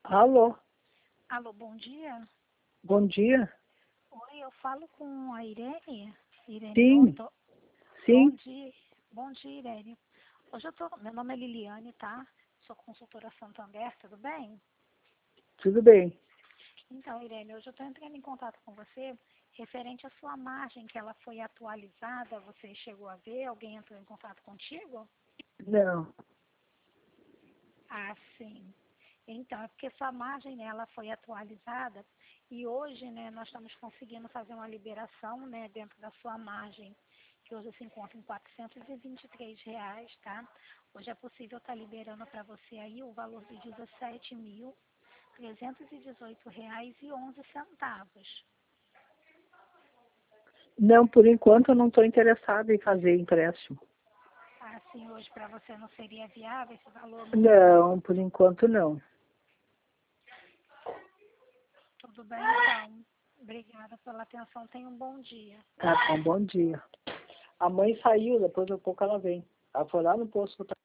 Alô, Alô, bom dia. bom dia. Oi, eu falo com a Irene. Irene Sim, Noto. Bom sim, dia. Bom dia, Irene. Meu nome é Liliane, tá? Sou consultora Santander, tudo bem? tudo bem. Então, Irene, hoje eu estou entrando em contato com você referente à sua margem, que ela foi atualizada. Você chegou a ver? Alguém entrou em contato contigo? Não, Ah, sim. Então, é porque sua margem, né, ela foi atualizada e hoje, né, nós estamos conseguindo fazer uma liberação, né, dentro da sua margem, que hoje se encontra em R$ 423, tá? Hoje é possível estar liberando para você aí o valor de R$ 17.318,11. não, por enquanto eu não estou interessado em fazer empréstimo. Assim, hoje para você não seria viável esse valor? Não, por enquanto não. Tudo bem, então. Obrigada pela atenção. Tenha um bom dia. Tá bom, bom dia. A mãe saiu, depois de pouco ela vem. Ela foi lá no posto.